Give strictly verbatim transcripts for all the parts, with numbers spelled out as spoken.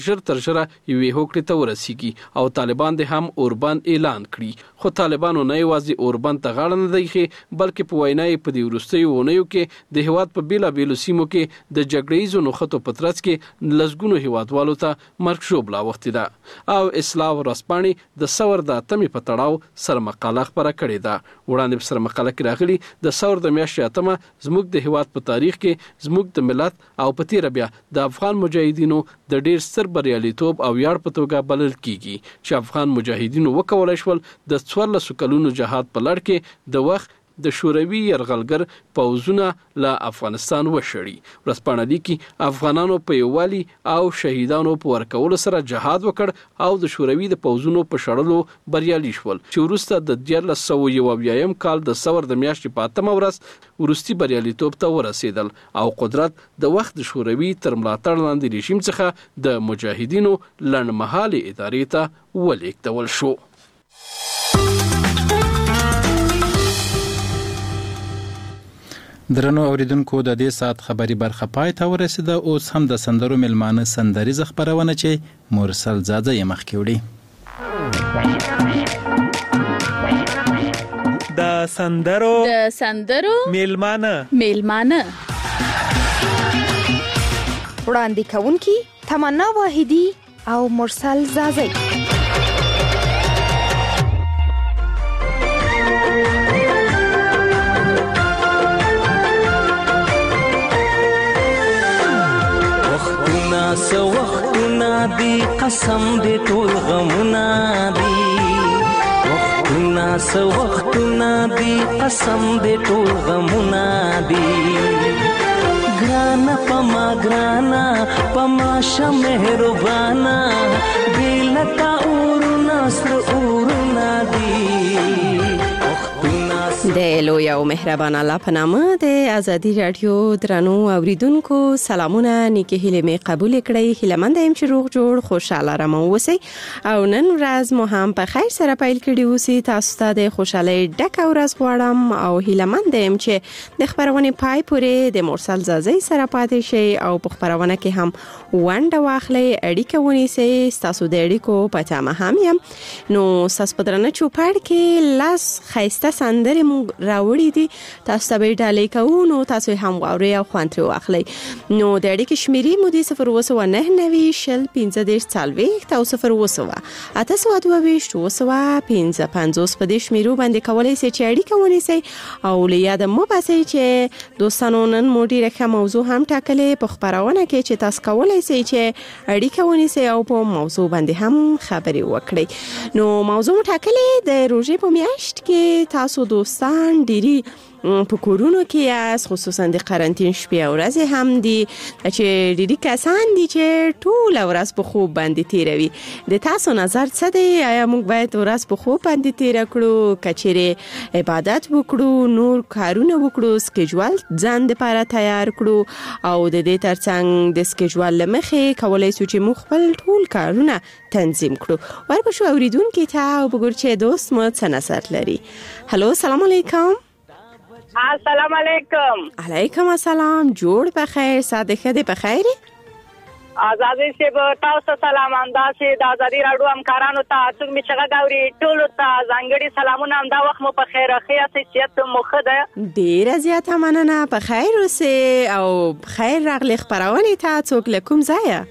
ژر تر ژره یوې هوکړې ته ورسیږي او طالبان د هم اوربند اعلان کړي. خو طالبانو نه یوازې اوربند ته غاړه نه دی ایښې بلکې په وینا یې په دې وروستیو اونیو کې د هیواد په بېلابېلو سیمو کې د جګړه ییزو نښتو په ترڅ کې لسګونو هیوادوالو ته مرګ ژوبله اوښتې ده. او اصلاح ورځپاڼې د ثور د اتمې په تړاو سره مقاله خپره کړې ده. وړاندې په سره مقاله کې راغلي د ثور د میاشتې اتمه زموږ د هیواد په تاریخ کې زموږ د ملت او په تیره بیا د افغان مجاهدینو د ډیر ستر بریالیتوب او ویاړ په توګه بلل کیږي چې افغان مجاهدینو وکولای شول د څوارلسو کلونو جهاد په لړ کې د وخت د شوروي یرغلګر پوځونه له افغانستان وشړي. ورځپاڼه لیکي افغانانو په یووالي او شهیدانو په ورکولو سره جهاد وکړ او د شوروي د پوځونو په شړلو بریالي شول چې وروسته د دیارلس سوه یو اویایم کال د ثور د میاشتې په اتمه ورځ وروستي بریالیتوب ته ورسېدل او قدرت د وخت د شوروي تر ملاتړ لاندې رژیم څخه د مجاهدینو لنډمهالې ادارې ته ولېږدول شو. درنو اوریدونکو د دې ساعت خبری برخه پای ته ورسیده. اوس هم د سندرو ملمانه سندریزه خبرونه چې مرسل زاده یې مخکې وړي. د سندرو د سندرو ملمانه ملمانه وړاندې کوونکی تمنا واحدی او مرسل زاده. سو وختونه دی قسم دی ټول غمونه دی وختونه سو وختونه دی قسم دی ټول غمونه دی ګرانه پما ګرانه پما شه مهربانه دلتا اورونه سر اورونه دی د لوی او مهربان الله په نامه د ازادي رادیو درنو اوریدونکو سلامونه نیکه هیله می قبول کړئ. هیلمند یم چې روغ جوړ خوشاله رمو اوسئ او نن ورځ مو هم په خیر سره پیل کړی اوسئ. تاسو ته د خوشالۍ ډکه ورځ غواړم او هیلمند یم چې د خبرونه پای پورې د مرسل زازي سره پاتې شئ او په خبرونه کې هم ونډه واخلئ، اړیکه ونیسئ. تاسو د اړیکو په تمه هم یم. نو تاسو په درنه چوپړ کې لاس خیسته سندره راوړی دي، تاسو ته به ډالۍ کوو نو تاسو هم واورئ او خوند ترې واخلئ. نو د اړیکې شمیرې مو د صفر اووه سوه نهه نوي شل پنځه دېرش څلوېښت او صفر اووه سوه اته سوه دوه ویشت اووه سوه پنځه پنځوس په دې شمیرو باندې کولی شئ چې اړیکه ونیسئ او له یاده مه باسئ چې دوستانو نن مو ډېره ښه موضوع هم ټاکلې په خپرونه کې چې تاسو کولی شئ چې اړیکه ونیسئ او په موضوع باندې هم خبرې وکړئ. نو موضوع مو ټاکلې د روژې په میاشت کې تاسو دوستان ډېری په کورونو کې یاست، خصوصا د قرنطین شپې او ورځې هم دي چې ډېری کسان دي چې ټوله ورځ په خوب باندې تیروي. د تاسو نظر څه دی؟ آیا موږ باید ورځ په خوب باندې تیره کړو که چیرې عبادت وکړو، نور کارونه وکړو، سکیجول ځان دپاره تیار کړو او د دې ترڅنګ د سکیجول له مخې کولی شو چې موږ خپل ټول کارونه تنظیم کړو. ورپسې اوریدونکي ته او وګورو چې دوست مو څه نظر لري. هلو سلام علیکم. السلام علیکم. علیکم السلام. جوړ بخیر، ساده خدای بخیر. آزادی سی به تاسو سلام انداسې د آزادي راډیو همکارانو ته څوک می چې غاوري ټولو ته ځانګړي سلامونه. هم دا وخت مو په خیر اخیا صحت مو ښه ده؟ ډېره زیاته مننه. په خیر اوسئ او خیر راغلی خپرونې ته. څوک له کوم ځایه؟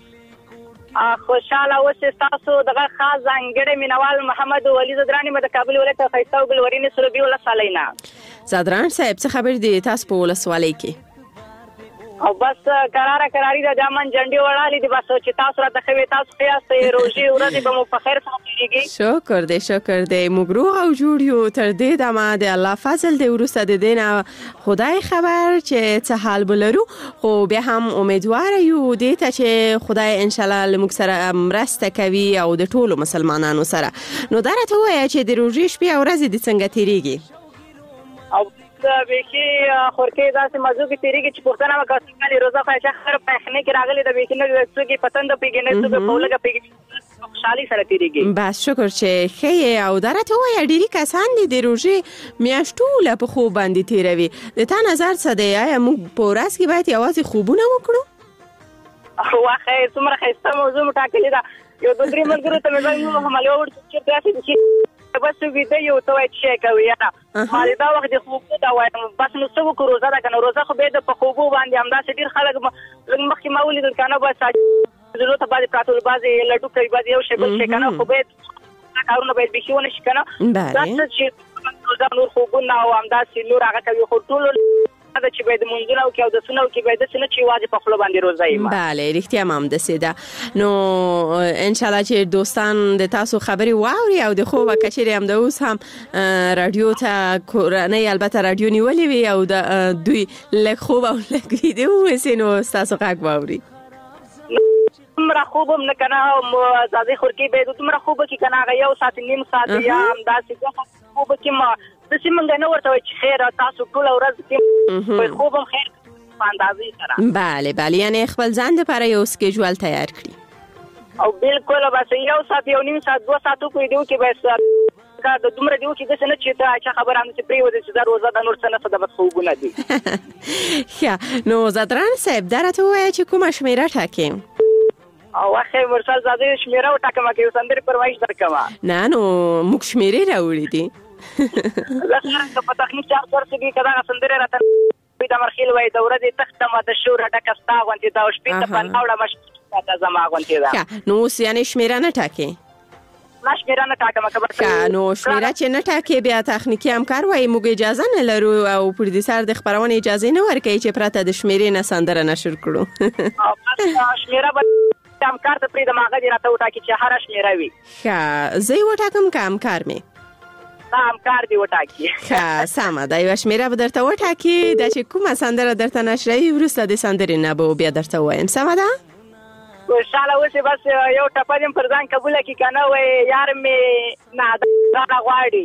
خوشاله اوسئ. تاسو دغه خاص ځانګړی مینوال محمد ولی زدرانی مې د کابل ولایت ښایسته او ګلورین سروبي ولسوالۍ نه. زدران صاحب څه خبر دی تاسو په ولسوالۍ کې؟ او بس قراره قراری د جامن جنډي وړالې دي، بس چې تاسو راته خوي تاسو قیاسته روزي ورځې به مو په خیر سره تیریږي. شکر دې شکر دې موږ روغ او جوړ یو. تر دې دمه د الله فضل دې ورسته د دینه خدای خبر چې څه حال بلرو، خو بیا هم امیدوار یو دې ته چې خدای ان شاء الله موږ سره مرسته کوي او د ټولو مسلمانانو سره. نو دا راته وایي چې د روزي شپې او ورځې د څنګه تیریږي؟ او به کې خورکې داسې موضوع کې تیریږي چې پښتنه وکړي کله روزه خایشه خر پخنه کې راغلي د بیکنه د څوګي پتند پیګنه څوګي په لګه پیګ خوشحالي سره تیریږي. بس شکر چې خې او درته وایي ډېری کسان دي د روزې میاشتو په خوب باندې تیروي. د تا نظر څه دی؟ آیا موږ په ورځ کې باید یوازې خوبونه وکړو؟ واخه څومره ښایسته موضوع مو ټاکلې ده. یو دوه درې ملګرو ته مې زنګ ووهم هلې ووړ چې داسې چې بس ویده یو ته وایي څه شی کوي یاره ما دا وخت د خوبو ته وایم بس نو څه وکړو روژه ده که نه روژه خو بیا د په خوبو باندې همداسې ډېر خلک لږ مخکې ما ولیدل که نه بس زړو ته بعضې پراته ول بعضې لډو کوي بعضې یو شی بل شی که نه خو باید کارونه باید بیخي ونه شي که نه دا څه چې روژه نور خوبونه او همداسې نور هغه کوي خو ټولو دا چې باید منځونه وکړي او دسونه وکړي باید داسې نه چې یوازې په خوله باندې روژه یم. بله رښتیا هم همداسې ده. نو انشاءالله چې دوستان د تاسو خبرې واوري او د خوبه که چیرې هم د اوس هم راډیو ته کورنۍ البته راډیو نیولې وي او د دوی لږ خوب او لږ ویده ووسي نو ستاسو غږ واوري. دومره خوب هم نه که نه ځاځي خورکۍ باید دومره خوب وکړي که نه هغه یو ساعت نیم ساعت یا همداسې خوب وکړي ما داسې موږ نه ورته وایي چې خیر تاسو ټوله ورځ کې خوب هم خیر په اندازې سره. بله بله یعنی خپل ځان دپاره یو سکیجول تیار کړي او بالکل بس یو ساعت یو نیم ساعت دوه ساعت وکړي دی وکړي بس د دومره دی وکړي داسې نه چې ته چا خبره هم چې پرېوځي چې دا روژه ده نور څه نه څه ده بس خوبونه دي. ښه نو زدران صاحب دا راته ووایه چې کومه شمېره ټاکې؟ او واخه مرسل زاده شمیره وټاکم کې سندري پرمایش درکم. نه نو موږ شمیرې راوړې دي. لکه په تخنیک چا سره چې کدا سندري راته د مرخیل وای د ورځې تخته ما د شور ډکه ستا غونډې دا شپې ته پناوړه مش تا زما غونډې دا. نو اوس یعنی شمیره نه ټاکې؟ نه شمیره نه ټاکم که نو شمیره چې نه ټاکې بیا تخنیکي همکار وایي موږ اجازه نه لرو او پروډوسر د خپرونې اجازه نه ورکوي چې پرته د شمیرې نه سندره نشر کړو. شمیره همکار ته پرېږدم هغه دې راته وټاکي چې هره شمېره وي. ښه زه یې وټاکم که همکار مې؟ نه همکار دې وټاکي. ښه سمه ده یوه شمېره به درته وټاکي دا چې کومه سندره درته نشروي وروسته د سندرې نه به بیا درته ووایم. سمه ده؟ خوشحاله اوسې بس یو ټپه دې پر ځان قبوله کړي که نه وایي یار مې نادان غاړه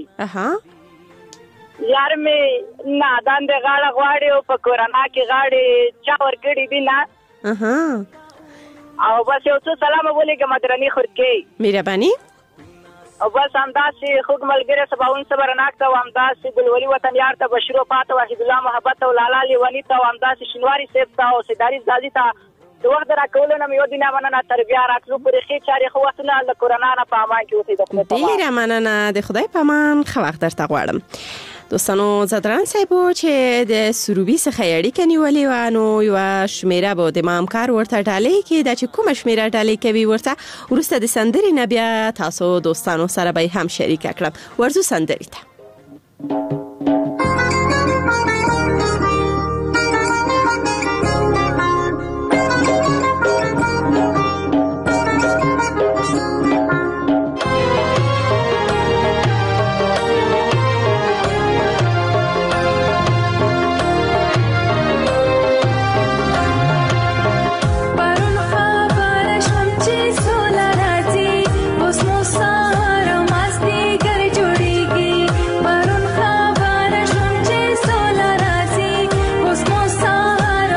غواړي یار مې نادان دې غاړه غواړي او په کورونا کې غاړې چا ورکړي دي نه او بس یو څو سلام ولیکم درنی خورکۍ مهرباني او بس همداسې خوږ ملګری سباون صبرناک ته او همداسې ګلولي وطن یار ته بشیر وفات او وحید الله محبت او لالا لیوني ته او همداسې شینواري صاحب ته او سیداري زازي ته د وخت د راکولو نه مې یو دینه مننه تر بیا راتلو پورې ښې چارې ښه وختونه له کورونا نه په امان کې اوسئ. د خدای په امان. ډېره مننه د خدای په امان ښه وخت درته غواړم. دوستانو زدران صاحبو چې د سروبي څخه اړیکه نیولې وه نو یوه شمېره به د ما همکار ورته ډالۍ کړي دا چې کومه شمېره ډالۍ کوي ورته وروسته د سندرې نه بیا تاسو دوستانو سره به یې هم شریکه کړم. ورځو سندرې ته.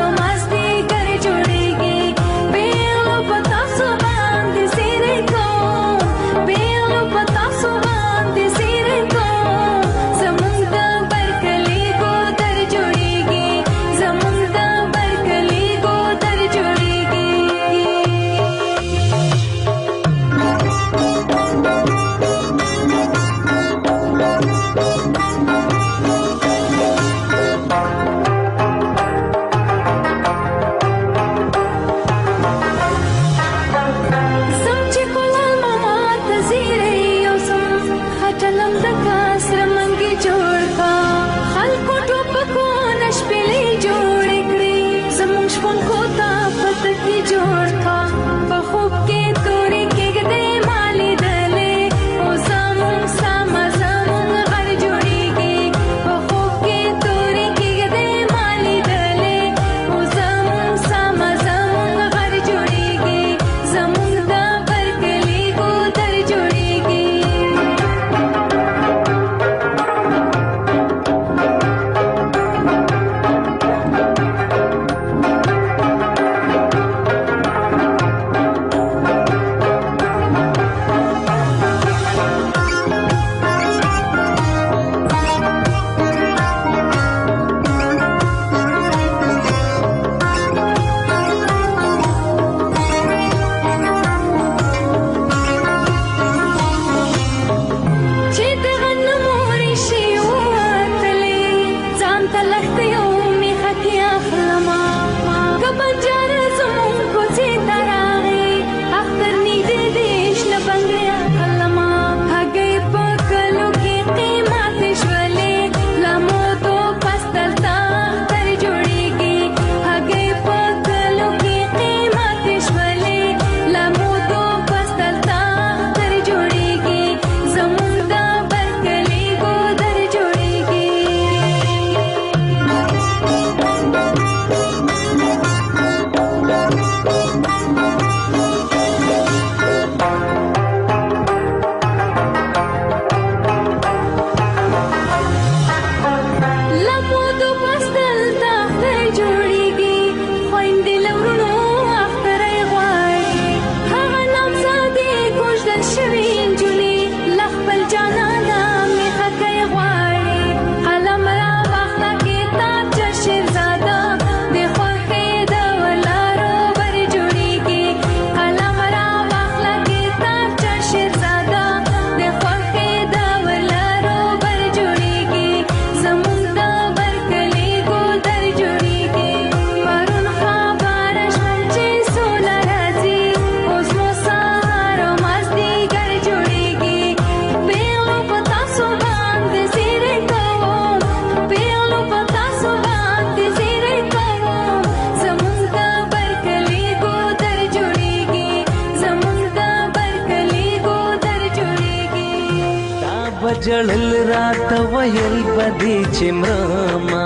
Go جړل راته ویل بدی چې مرما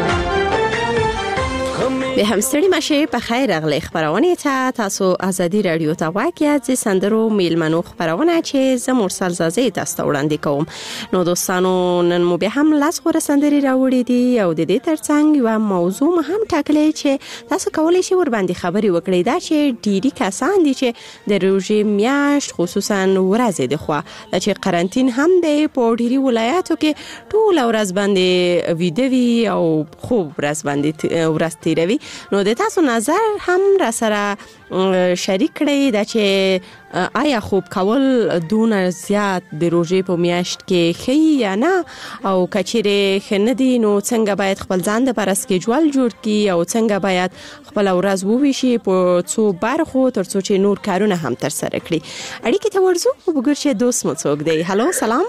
به هم ستړي مشه په خیر اغلی خبرونه ته تاسو ازادي رادیو ته واقعیت ز سندرو میلمنو خبرونه چې ز مرسل زازه تاسو وړاندې کوم. نو دوستانو نن مو به هم لاس غوړه سندري راوړې دي او د دې ترڅنګ یو موضوع هم ټاکلې چې تاسو کولای شئ ور باندې خبري وکړئ دا چې ډيري کسان دي چې د روزي میاشت خصوصا ورځې د خوا چې قرنټین هم دی په ډيري ولایاتو کې ټول ورځ باندې ویډیوي او خوب ورځ باندې ورځ تیروي. نو د تاسو نظر هم را سره شریک کړئ دا چې آیا خوب کول دون زیات د روزي په میاشت کې خي یا نه او کچېره خندي نو څنګه باید خپل ځان د پر اسکیجوال جوړ کی او څنګه باید خپل ورځ وویشي په څو برخو ترڅو چې نور کارونه هم تر سره کړي. اړیکې ته ورزو وګورئ دوست مو څوک دی. هالو سلام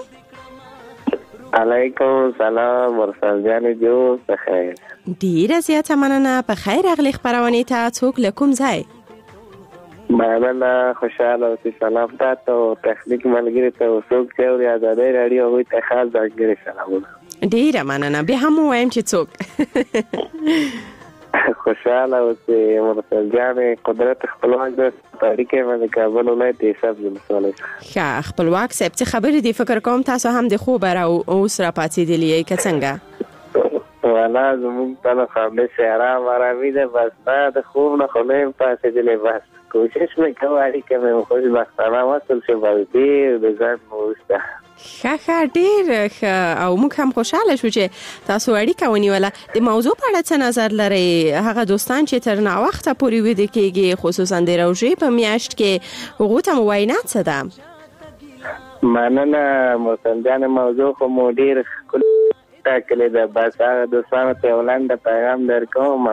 علیکم سلام مرسل جان جو بخیر. ډیره زیاته مننه په خیر اغلی خبرونه ته څوک لکم ځای مننه خوشاله اوسئ. سلام تاسو تخنیک ملګری ته څوک چې اوري ازادي رادیو وي ته خاص ځانګړي سلامونه. ډیره مننه به هم وایم چې څوک خوشاله اوسئ مرسل جان. قدرت خپلواک د تاریخي باندې کابل ولایت حساب مسولې ښه خپلواک صاحب چې خبرې دی فکر کوم تاسو هم د خوب را او سره پاتې دی لې که څنګه والا زموږ په خامه سره آرامي ده بس بعد خوب نه خلیم پاتې دی بس کوشش مې کوي چې مې خوش بختانه وصل شم باندې د ځان موسته ښه ښه ډېر ښه او موږ هم خوشاله شو چې تاسو اړیکه ونیوله. د موضوع په اړه څه نظر لرئ؟ هغه دوستان چې تر نا وخته پورې ویده کېږي خصوصا د روژې په میاشت کې هغوی ته مو وینا څه ده؟ مننه مرسل جان. موضوع خو مو ډېر ښکلې ټاکلې ده بس هغه دوستانو ته یو لنډ پیغام درکوم.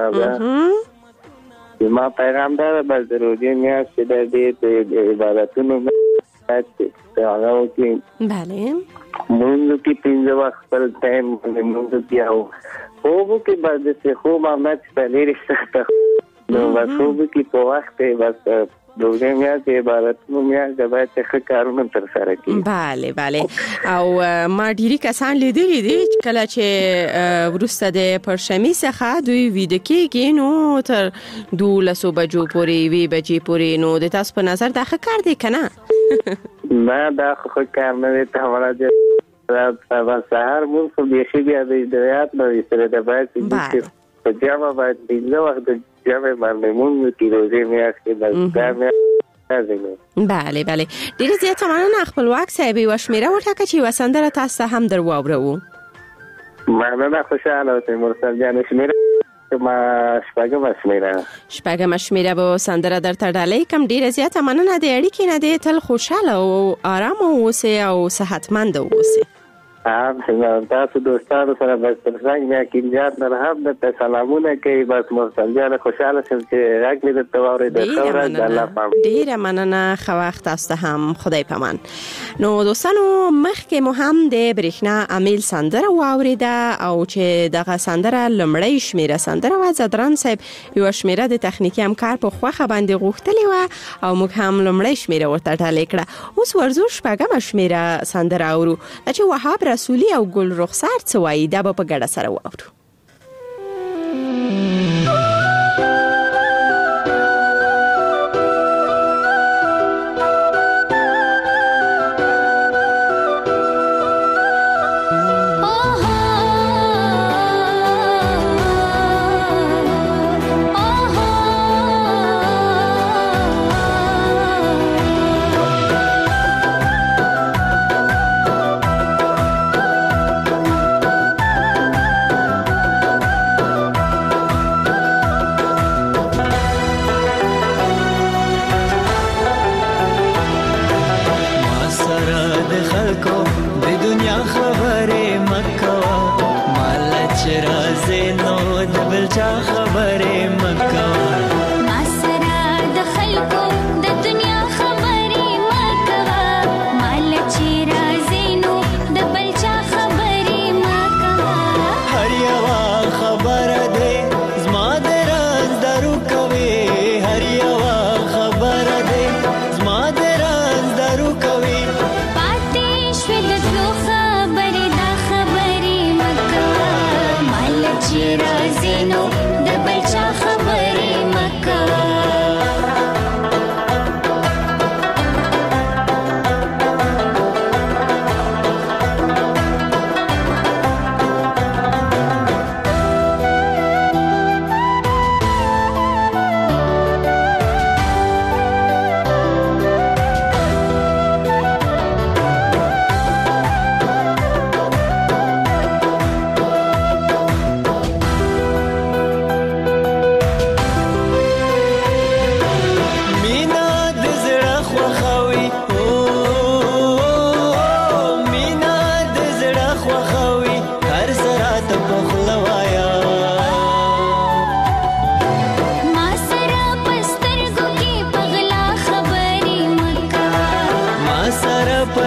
ما پیغام دا بس د روژې میاشت چې د دې د عبادتونو هغه کې بله مونږ کې پنځه وخت خپل ټایم مونږ کې او خوب کې بعد څه خوب امنت ستلې رښتا نو بس خوب کې په وخت بس دوه میاشتې عبادتونو میاشت باید څه کارونه تر سره کړي. بله بله او ما ډیری کسان لیدلي دي کله چې وروسته د پرشمې څخه دوی ویده کېږي نو تر دولسو بجو پورې وی بجې پورې. نو د تاسو په نظر دا ښه کار دی که نه؟ نه دا خو کار نه دی. ته هماړه سبا سهار مونږ خو بیخي بیا د هدایات نه ایستلی ده باید په جمع باید پنځه وخت د جمع باندې مونږ کې روژې میاشت کې بس دا میاشت. بله بله ډېره زیاته مننه خپلواک صاحب. یوه شمېره وټاکه چې یوه سندره تاسو ته هم در واورو. مننه خوشحاله اوسئ مرسل جان. شمېره ما شپږمه شمېره شپږمه شمېره به سندره درته ډالۍ کړم. ډېره زیاته مننه د اړیکې نه دی. تل خوشحاله او ارامه اوسئ او صحتمند اوسئ. هم تاسو دوستانو سره بس ترڅنګ بیا کینجات نه هم د سلامونه کوي بس مرسل جان. خوشاله شم چې راګ دې د توارې د خبره د الله پام. ډیره مننه خو وخت تاسو هم خدای پامان. نو دوستانو مخکې مو هم د برېښنا امیل سندره واوریده او چې دغه سندره لمړی شمیره سندره و زدران صاحب یو شمیره د تخنیکی همکار په خوخه باندې غوښتلی و او موږ هم لمړی شمیره ورته ډالۍ کړه. اوس ورزو شپږمه شمیره سندره اورو چې وهاب رسولي او ګل رخسار څه وایي دا به په ګډه سره واورو.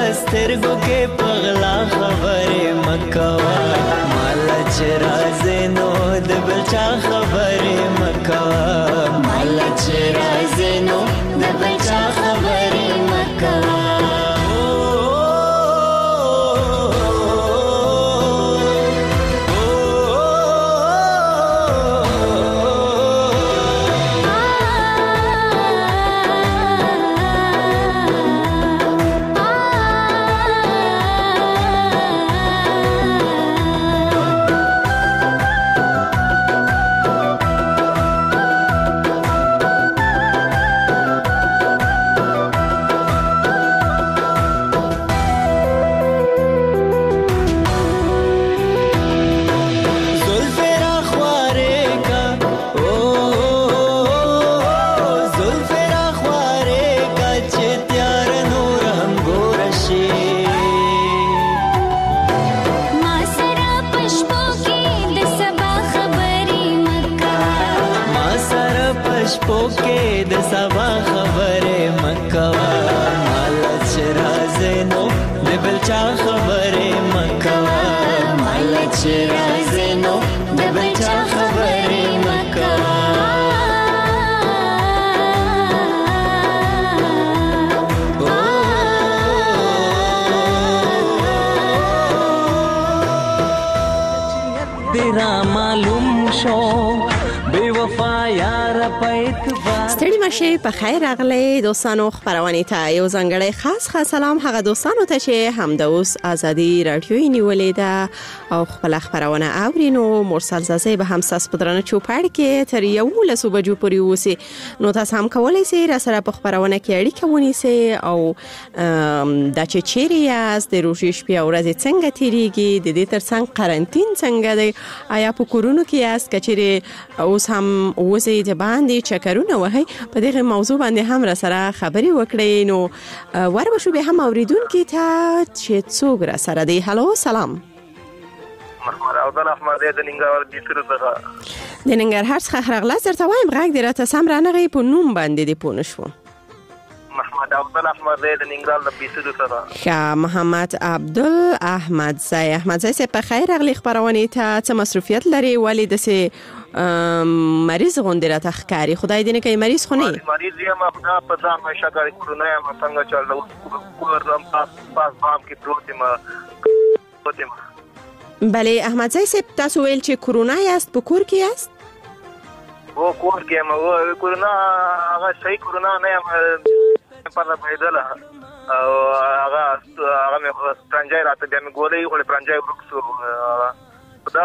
پسترګو کې پغلا خبره مکوا مال چرازه نو د بچا خبره مکوا مال چرازه نو د بچا خبره مکوا ستړي مشه په خیر راغلی دوستانو خبرونه ته یو ځنګړی خاص خاص سلام هغه دوستانو ته چې هم د اوس ازادي رادیو نیولې ده او خپل خبرونه اورینو مرسل زازی به هم ساس پدرانه چوپړ کې تر یو لسو بجو پورې وسی نو تاسو هم کولای شئ را سره په خبرونه کې اړیکه ونیسئ او د چې چیرې یاست د روژې شپې او ورځې څنګه تیریږي د دې ترڅنګ قرنټین څنګه دی آیا په کورونو کې یاست کچېرې اوس هم وځي د باندې چکرونه وهي په دغه موضوع باندې هم را سره خبري وکړي نو وربه شو به هم اوریدونکو ته چې څوک را سره دی هالو سلام محمد عبدالله احمد د ننګرهار د سره څخه د ننګرهار څخه راغلا درته وایم غږ دی راته سم رانغی په نوم باندې دی پونه شو محمد عبدالله احمد د ننګرهار د سره څخه ښه محمد عبدل احمد زای احمد زای په خیر راغلی خبرونه ته څه مصروفیت لري ولی د سه مریض غونډه را تخکاری خدای دې نه کوي مریض خو نه مریض یم خدا په ځان مې شګړې کرونا یم څنګه چلو کورم پاس پاس بام کې پروت یم پروت یم بله احمد زای صاحب تاسو ویل چې کرونا یاست په کور کې یاست و کور کې یم و کرونا هغه صحیح کرونا نه یم په پیدل او هغه هغه مې پرنجای راته بیا مې ګولې خو پرنجای ورکسو خدا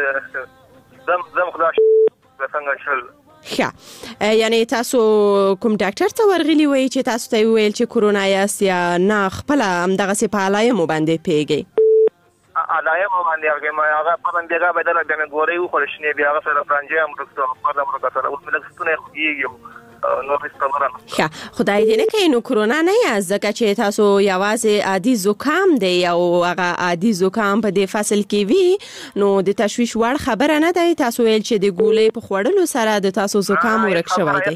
زم زم خدا څنګه شل ښه یعنی تاسو کوم ډاکټر ته ورغلی وای چې تاسو ته ویل چې کرونا یاست یا نه خپل همدغه سي په علایمو باندې پیږي علایمو باندې هغه ما هغه په باندې هغه بدل بیا مې ګورې خو شنه بیا هغه سره پرنجای هم ورکسو په دغه ورکسو اوس مې لږ خوږیږي نو هیڅ ښه خدای دې نه کوي نو کرونا نه یاست ځکه چې تاسو یوازې عادي زکام دی او هغه عادي زکام په دې فصل کې وي نو د تشویش وړ خبره نه دی تاسو ویل چې د ګولې په خوړلو سره د تاسو زکام ورک شوی دی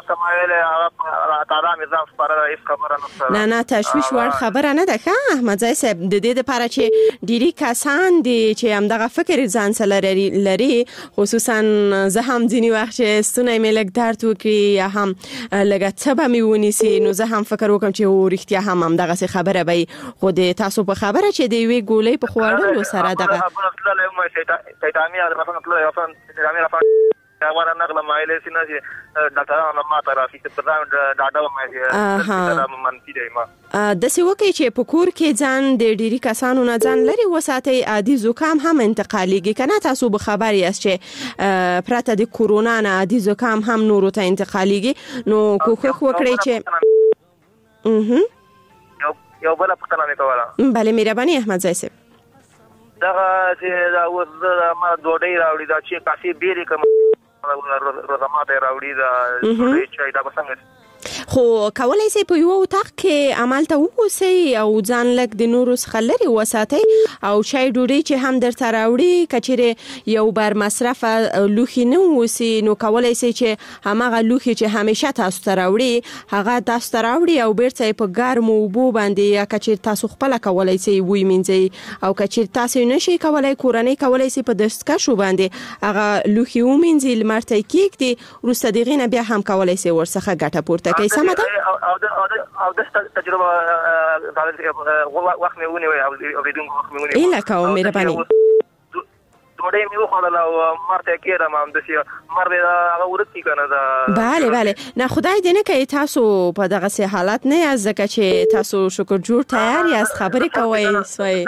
نه نه تشویش وړ خبره نه ده ښه احمد زای صاحب د دې لپاره چې ډیری کسان دي چې همدغه فکر ځان سره لري خصوصا زه هم ځینی وخت چې ستونی مې لږ درد وکړي هم لګه څه به مې ونیسي نو زه هم فکر وکم چې ورښتیا هم هم دغه څه خبره به خو د تاسو په خبره چې دی وی ګولې په خوړلو سره دغه دا ور نغله مایله سینه چې ډاکټرانو ما ترافي چې پرځان ډاډه مې منفي دی ما د سی وکي چې په کور کې ځان د ډيري کسانو نه ځان لري وساتي عادي زکام هم انتقاليږي کنه تاسو به خبر یاست چې پرته د کورونا نه عادي زکام هم نورو ته انتقاليږي نو کوخه وکړي چې اها یو بل پختنه مې کوله bale مهرباني احمد زای صاحب دا چې دا ور ما دوډي راوړي دا چې کافي بیري کوم روزماته راوړي دا چې دا څنګه خو کولای شي په یو وطاق کې عمل ته ووسی او ځان لک د نورو څخه لري وساتي او شای ډوډۍ چې هم درته راوړي کچېره یو بر مصرف لوخي نه وسی نو کولای شي چې همغه لوخي چې همیشه تاسو ته راوړي هغه تاسو ته راوړي او بیرته په ګرمو اوبو باندې یا کچېر تاسو خپل کولای شي وی منځي او کچېر تاسو نشي کولای کورنۍ کولای شي په دستکشو باندې هغه لوخي ومنځي لمرته کېږدي وروسته دغه نه بیا هم کولای شي ورڅخه ګټه پورته کوي سمه ده او د تجربه وخت مې ونیوي او اوریدونکو وخت مې ونیوي اله کوم مهرباني ډوډۍ مې وخوړل او مرته کېرم هم د سي مر هغه ورتي کنه دا bale bale نه خدای دې نه کوي تاسو په دغه سي حالت نه یاست ځکه چې تاسو شکر جوړ تیار یاست خبرې کوئ سوي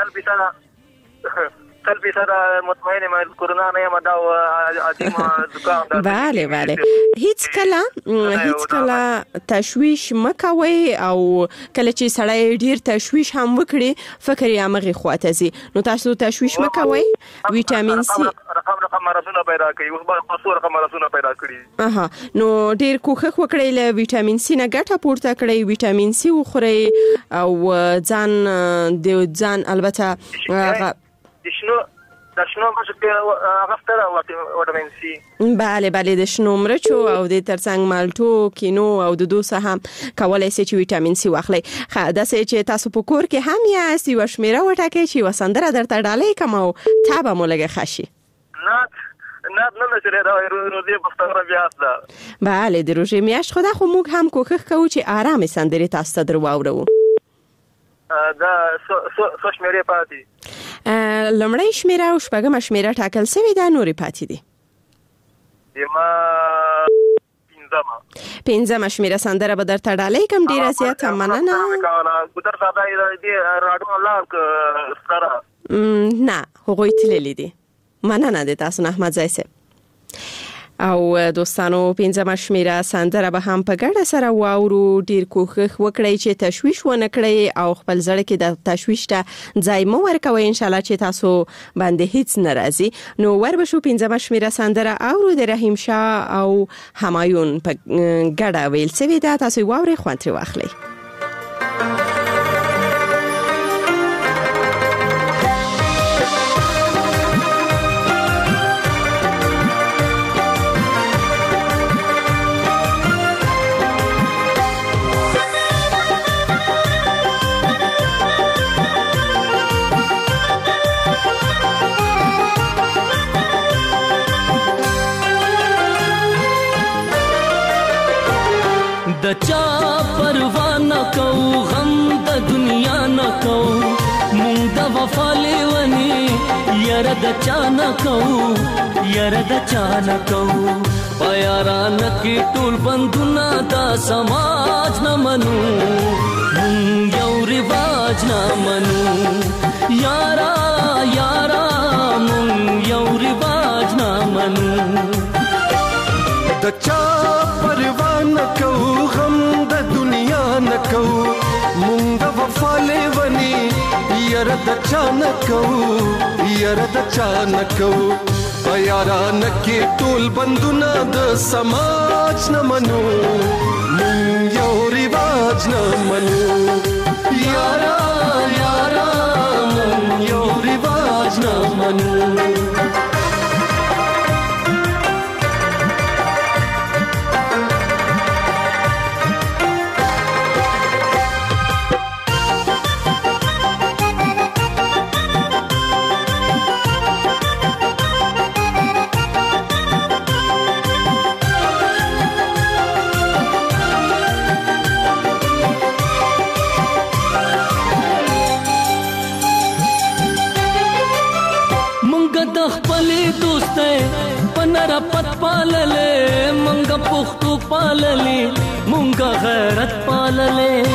قلبي سره مطمئنه مې کرونا نه یم دا عظیمه دکان ده bale bale هیڅ کله هیڅ کله تشویش مکوي او کله چې سړی ډیر تشویش هم وکړي فکر یې امغه خواته زی نو تاسو تشویش مکوي ویټامین سي رقم رقم مرزونه پیدا کوي اوس به خاصو رقم مرزونه پیدا کړي اها نو ډیر کوخه وکړي له ویټامین سي نه ګټه پورته کړي ویټامین سي وخوري او ځان د ځان البته د شنو د شنو مشکل غفتره وټامین سي bale bale د شنو مرچو او د ترڅنګ مالټو کینو او د دوسه هم کولای شي چې ویټامین سي واخلي خا د سې چې تاسو په کور کې هم یاست یو شمیره وټاکي چې وسندره درته ډالې کوم او تابه مولګه خشي نه نه نه چې دا روزي په ستاره بیا ده bale د روزي میاش خدا خو موږ هم کوخه کوو چې آرام سندري تاسو ته درواورو دا سو شمیره پاتې لمړی شمیره او شپږم شمیره ټاکل شوی دا نوري پاتې دي یما پنځمه پنځمه شمیره سندره به درته ډالې کوم ډیره زیاته مننه ګودر صاحب دې راډیو الله سره نه هغوی تللی دي مننه د تاسو نه احمد زای صاحب او دوستانو پنځمه شمیره سندره به هم په ګډه سره واورو ډیر کوښښ وکړئ چې تشویش ونه کړئ او خپل زړه کې د تشویش ته ځای مو ورکوئ ان شاء الله چې تاسو باندې هیڅ ناراضي نو ور بشو پنځمه شمیره سندره اورو د رحیم شاه او همایون په ګډه ویل شوې ده تاسو واورئ خوند ترې واخلئ د چا پروا نه کو غم د دنیا نه کو مونږ د وفا لیونی یاره د چا نه کو یاره د چا نه کو پیاران کې ټول بندونه د سماج نه منو مونږ یو رواج نه منو یارا یارا مونږ یو رواج نه منو د چا پروا نه کو غم د دنیا نه کو مونږ د وفا لیونی یاره د چا نه کو یاره د چا نه کو پیاران کې ټول بندونه د سماج نه منو مونږ یو رواج نه منو یارا یارا مونږ یو رواج نه منو پت پاللې مونږه پښتو پاللې مونږه غیرت پاللې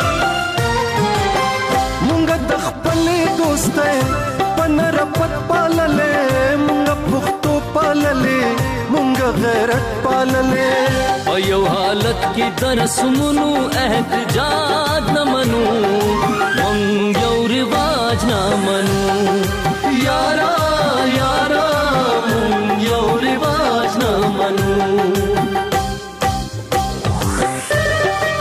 مونږه د خپلې دوستۍ پنر پت پاللې مونږه پښتو پاللې مونږه غیرت پاللې په یو حالت کې در سمونو احتجاج نه منو مونږ یو رواج نه منو یارا یارا مونږ یو رواج نه منو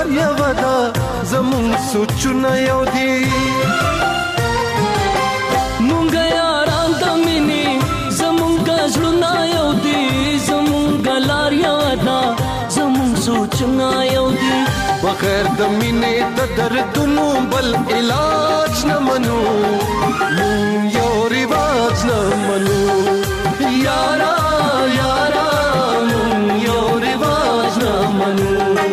لار یو ده زمون سوچونه یو دي مونږ یاران د مینې زمونږ زړونه یو دي زمونږ لار یو ده زمونږ سوچونه یو دي بغیر د مینې د دردونو بل علاج نه منو مون یو رواج نه منو یارا یارا مون یو رواج نه منو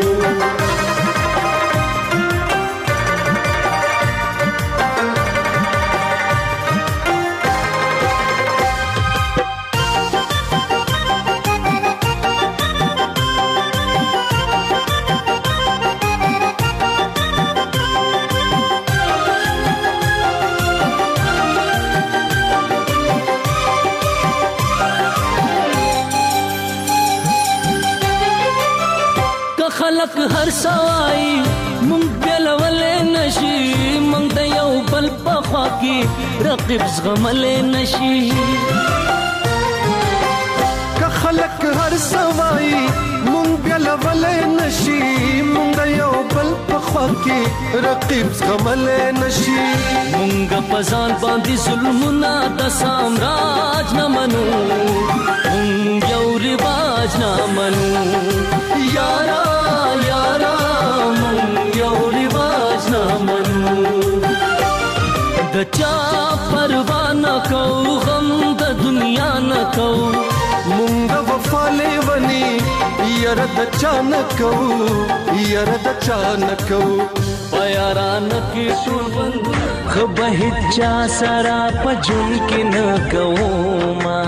خلق هر سوای مونږ بلولې نشي مونږ د یو بل په خوا کې رقیب زغملې نشي که خلق هر سوای مونږ بلولې نشي مونږ د یو بل په خوا کې رقیب زغملې نشي مونږ په ځان باندې ظلمونه د سامراج نه منو مونږ یو رواج نه منو یارا یارا مونږ یو رواج نه منو د چا پروا نه کوو غم د دنیا نه کوو مونږ وفا لیونی یاره د چا نه کوو یاره د چا نه کوو پیاران کې ټول بندونه خو به هیچا سره په ژوند کې نه کومه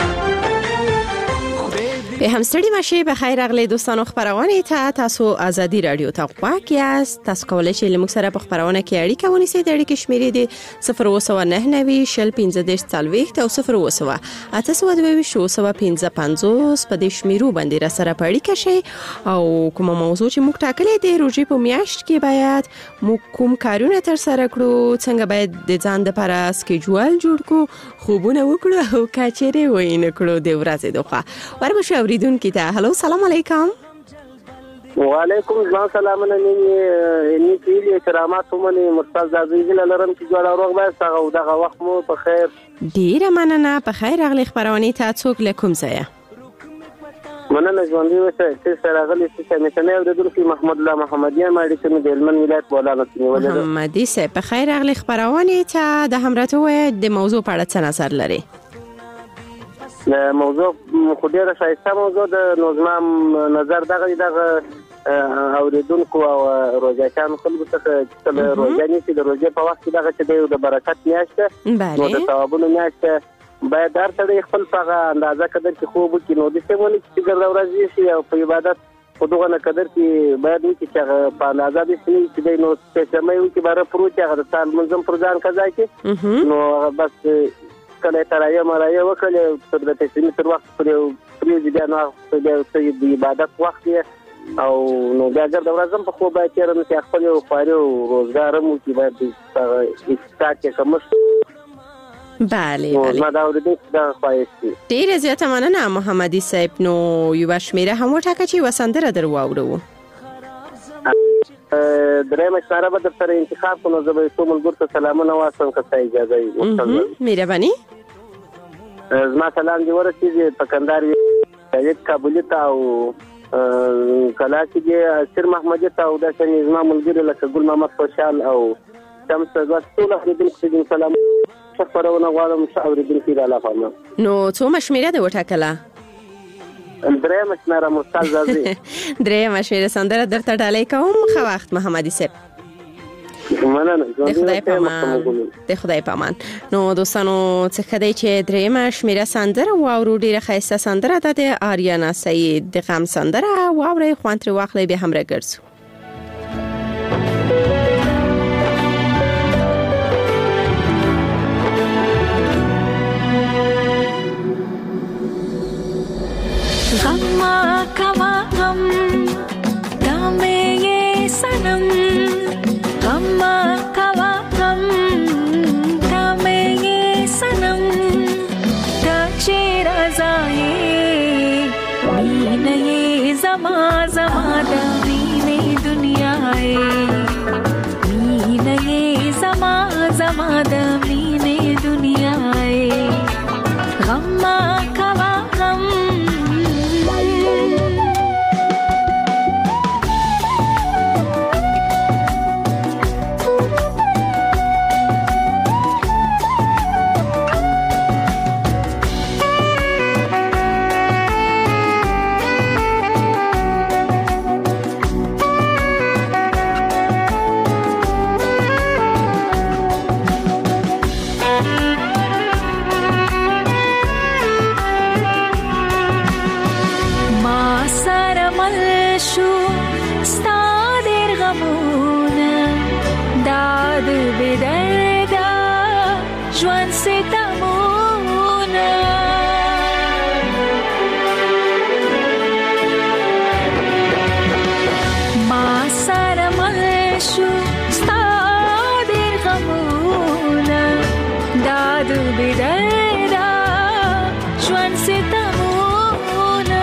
به همستړي مشه به خیر اغلی دوستانو خبرونه ته تاسو ازادي رادیو ته غواړئ است تاسو کولای شئ لمک سره په خبرونه کې اړیکه ونیسئ د اړیکې شمیرې دي صفر اوه سوه نهه نوي شل پنځه دېرش څلوېښت او صفر اوه سوه اته سوه دوه ویشت اوه سوه پنځه پنځوس په دې شمیرو باندې را سره په اړیکه شئ او کومه موضوع چې موږ ټاکلې دي روزي په میاشت کې باید موږ کوم کارونه تر سره کړو څنګه باید د ځان لپاره سکیجول جوړ کړو خوبونه وکړو او کچېره وینې کړو د ورځې دوخه وربشه اوریدونکو ته هلو سلام علیکم وعلیکم السلام نه ني کیږي کرامات ومني مرتضی زازي لرم چې جوړ اوروغ به څنګه دغه وخت مو په خیر ډیره مننه په خیر اغلی خبرونه ته څوک لکم زه مننه ژوندۍ وسه چې سره غلي چې مشنه او د دلفي محمد الله محمدیه ماړي چې د هلمند ولایت بولاله نیولې محمدي سه په خیر اغلی خبرونه ته د همراته د موضوع په اړه څه نظر لري موضوع خو ډیره شایسته موضوع د نوزمام نظر دغه دغه اوریدونکو او روزګان خلکو څخه چې روزګانی چې د روزګې په وخت کې دغه چې د برکت میاشته نو د ثوابونو میاشته باید هر سړی خپل څنګه اندازه قدر کې خوب کې نو د څه ونی چې ګرځ ورځي شي او په عبادت په دغه نه قدر کې باید چې په اندازه دې شي چې د نو څه سمې وي چې بار پروت هغه د سال منظم پر ځان قضا کې نو بس کله ترایه مرایه وکړي تر د تسلیم تر وخت پر پریو دي نو د عبادت وخت او نو بیا ګر د ورځم په خو باید تیر نو چې خپل یو خاري روزګار مو چې باید استاک کوم بله بله ما دا ورته دا خوایستی ډیر زیاته مننه محمدي صاحب نو یو شمیره هم وټاکه چې وسندره درواورو درېمه سره به در سره انتخاب کوو زه به ټول ملګرو ته سلامونه وایم که څه اجازه وي مهرباني زما سلام دی ورسېږي په کندهار یو کابل ته او کلا چې سر محمدي ته او د زما ملګرو لکه ګل محمد خوشحال او شمس د ټول اوریدونکو سلام شکرونه غواړم چې اوریدونکو را لافم نو څو مشمیره د وټاکله درېم شمیره مرتضی زازي درېم شمیره سندره درته ډالۍ کوم خو وخت محمدي صاحب مننه د خدای پامان د خدای پامان نو دوستانو څه کدی چې درېم شمیره سندره واورو ډیره خاصه سندره ده د آریانا سعید د غم سندره واوري خوانتري واخلې به همرا ګرځو غم کوا غم دامه یہ سنم غم کوا غم دامه یہ سنم دا چیر ازائے مین یہ زما زما دا مین دنیا شو ستا ډېر غمونه داد بدردا ژوند ستمونه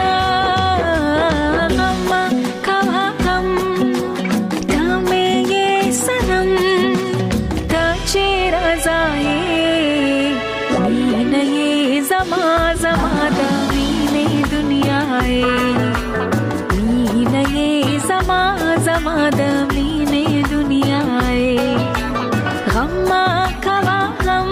غم کوه غم دا مې یې صنم ته چې رضایې مینه یې زما زما د مینې دنیا یې مینه یې زما زما د مینې دنیا یې غم کوه غم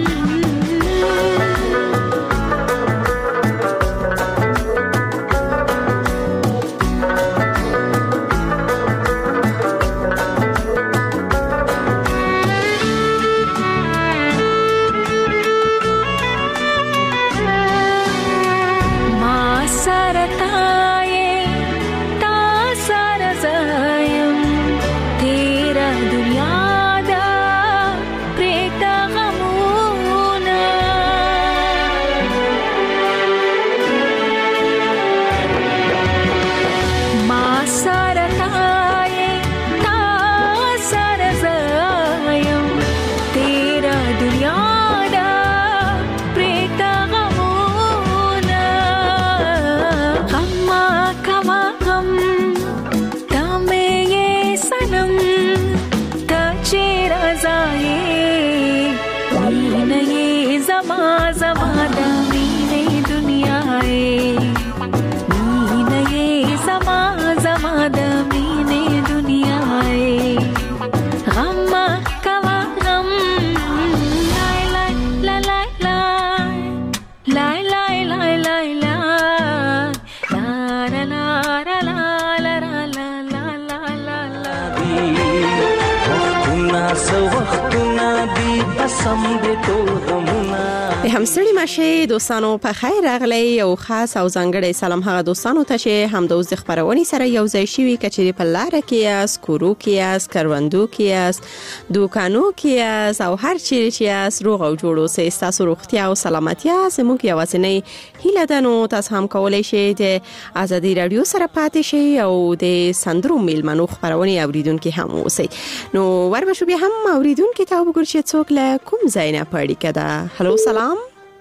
همسړي ماشه دوستانو په خیر راغلی او خاص او ځانګړی سلام هغه دوستانو ته چې هم د اوس خبرونې سره یو ځای شوي کچې په لار کې یاست کورو کې یاست کروندو کې یاست دوکانو کې یاست او هر چیرې چې یاست روغ او جوړ اوسئ ستاسو روغتیا او سلامتیا زموږ یوازینۍ هیله ده نو تاسو هم کولی شئ د ازادي رادیو سره پاتې شئ او د سندرو میلمنو خبرونې اوریدونکي هم اوسئ نو وربشو بیا هم اوریدونکي ته وګورئ چې څوک له کوم ځای نه پاړی کده هلو سلام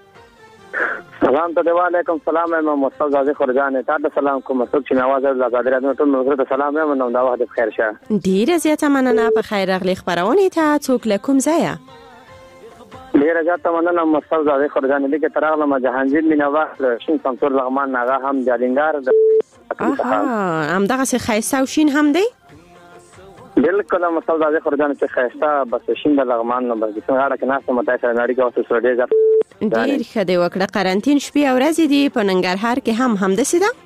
سلام ته وعلیکم سلام امام مصطفی زاده خورجان ته د سلام کوم څوک چې نواز از آزاد رادیو ټول نو ته سلام یم نو دا وخت بخیر شه ډیر زیاته مننه په خیر راغلی خبرونه ته څوک له کوم ځای ډیر زیاته مننه مصطفی زاده خورجان دې کې تراغله ما جهانگیر مینواز شین سمسور لغمان ناغه هم جالینګار آها هم دغه څه خیسه او شین هم دی بالکل مصطفی زاده خورجان چې خیسته بس شین د لغمان نو بس څنګه راکې ناسه متای سره نړۍ کې اوس سره ډیر ډیر ښه دی وکړه قرنټین شپې او ورځې دی په ننګرهار کې هم همداسې ده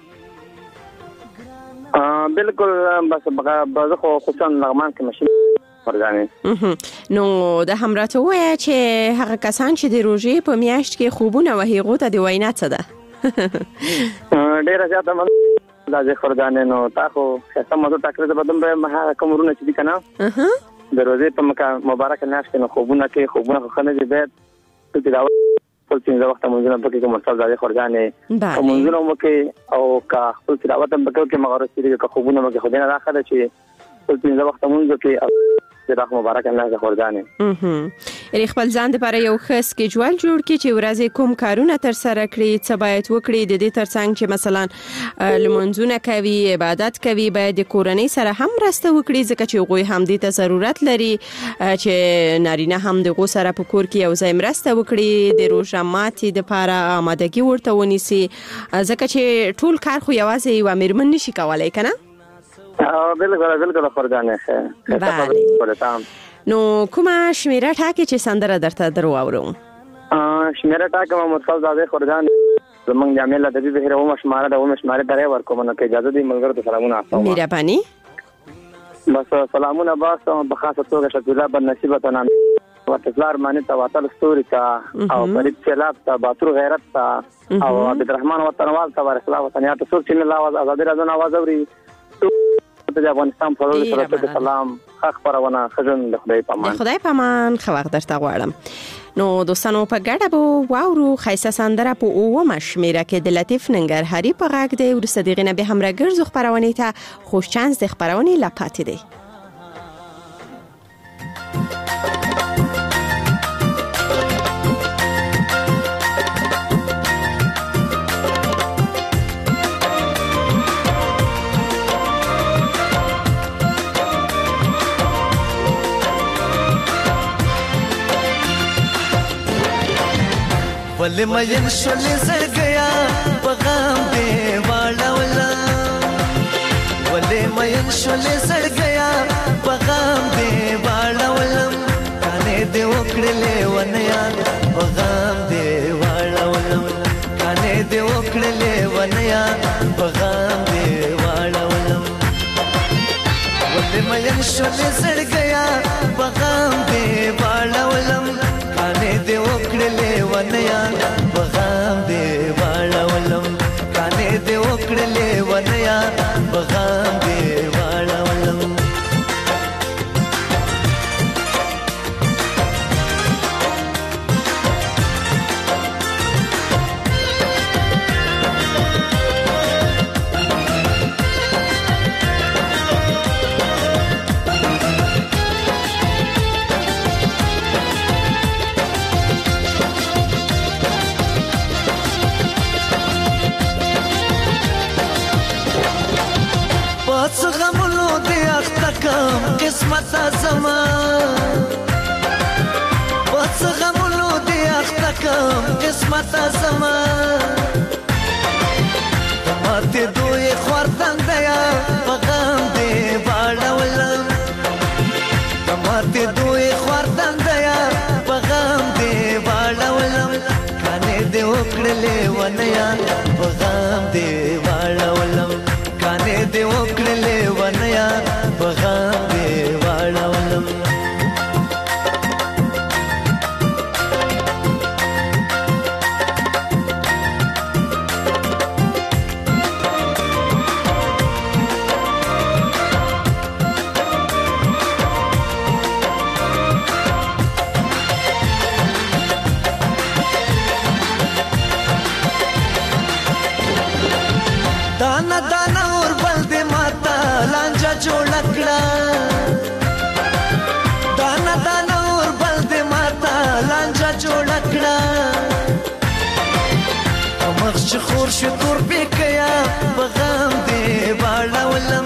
بالکل بس بعض خو خصوصا لغمان کې ماشین ورغانې نو د همراته وای چې هغه کسان چې د روژې په میاشت کې خوبونه وهیغو ته دی وینا څه ده ډیر زیاته من د خورګانې نو تاسو څه مزه تکرار بدم به ما کومرونه چې دي کنه د روژې په مکه مبارک میاشت کې خوبونه کې خوبونه خو نه دي به ته دا خپل څنګه وخت مونږ په کې کوم څه ځای خورګانې مونږ نو کې او کا خپل تلاوت هم په کې مغرب چې خوبونه مګه خو نه راخله چې خپل څنګه وخت مونږ کې د مبارک الله خورګانې ری خپل ځان لپاره یو خاص کېجوال جوړ کړي چې ورځې کوم کارونه تر سره کړی څه باید وکړي د دې ترڅنګ چې مثلا لمونځونه کوي عبادت کوي باید د کورنۍ سره هم راسته وکړي ځکه چې غوي هم دې ته ضرورت لري چې نارینه هم د غو سره په کور کې یو ځای مرسته وکړي د روژه ماتي د لپاره آمادګي ورته ونیسي ځکه چې ټول کار خو یوازې یو میرمن نشي کولای کنه بالکل بالکل خورګانې نو کومه شمیره ټاکي چې سندره درته درو اورم شمیره ټاکه محمد صاحب زاده خورګان زمونږ جامع له دې بهره و مشماره د و مشماره درې ورکوم نو کې اجازه دي ملګرو ته سلامونه تاسو مهرباني بس سلامونه باس په خاصه توګه شکر بن نصیب ته نام وتفلار معنی ته واتل ستوري ته او فرید سیلاب ته باتور غیرت ته او عبدالرحمن وطنوال ته ورسلا وطنیات څوک چې الله आवाज ازادي راځو आवाज اوري د افغانستان په اړه سره سلام حق پرونه خزن د خدای پامان د خدای پامان خو وخت درته غواړم نو دوستانو په ګډه بو واورو خیسه سندره په اومه شمیره کې د لطیف ننګرهاري په غاګ دی ورسته دغه نه به هم راګرځو خبرونه ته خوش چانس د خبرونه لا پاتې دی ولې مین شولې زړګیا پیغام دې واړولا ولې مین شولې زړګیا پیغام دې واړولم کانه دې وکړلې ونیا پیغام دې واړولم کانه دې وکړلې ونیا پیغام دې واړولم ولې مین شولې زړګیا پیغام دې واړولم کانه دې وکړلې ونیا پیغام دې واړولم کانه دې وکړلې ونیا پیغام دې واړولم پس غمونو دې اخته کم قسمت زما پس غمونو دې اخته کم قسمت زما ماته دوی خوردن دیا پیغام دې واړولم ماته دوی خوردن دیا پیغام دې واړولم کانه دې وکړلې ونیا پیغام دې واړولم کانه دې وکړلې ونیا پیغام دې واړولم دانا دانا اور بل دې ماتا لانجا جوړ کړه دانا دانا اور بل دې ماتا لانجا جوړ کړه مخ خور شو تور بکیا پیغام دې واړولم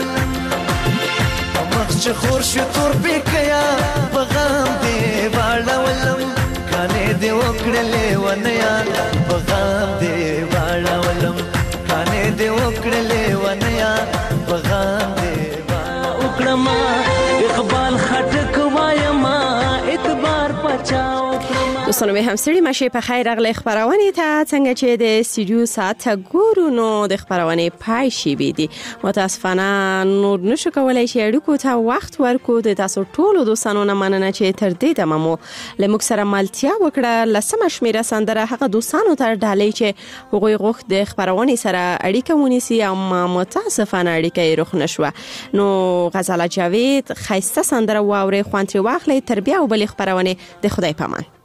مخ خور شو تور بکیا پیغام دې واړولم کانه دې وکړلې ونیا پیغام دې واړولم کانه دې وکړلې ونیا پیغام دې وکړما اقبال خټک وایما اعتبار پچاو دوستانو به همسری مشه په خیر اغلی خبرونه ته څنګه چې د استودیو ساعت ګورو نو د خبرونه پای شي بيدي متاسفانه نور نشو کولای چې اړیکو ته وخت ورکو د تاسو ټولو دوستانو نه مننه چې تر دې دمو لمک سره مالتیا وکړه لسمه شمیره سندره هغه دوستانو ته ډالۍ چې هغوی غوښ د خبرونه سره اړیکه ونیسي او متاسفانه اړیکه یې روخ نشوه نو غزاله جاوید خیسته سندره واوري خوانتري واخلي تربیه او بل خبرونه د خدای پامان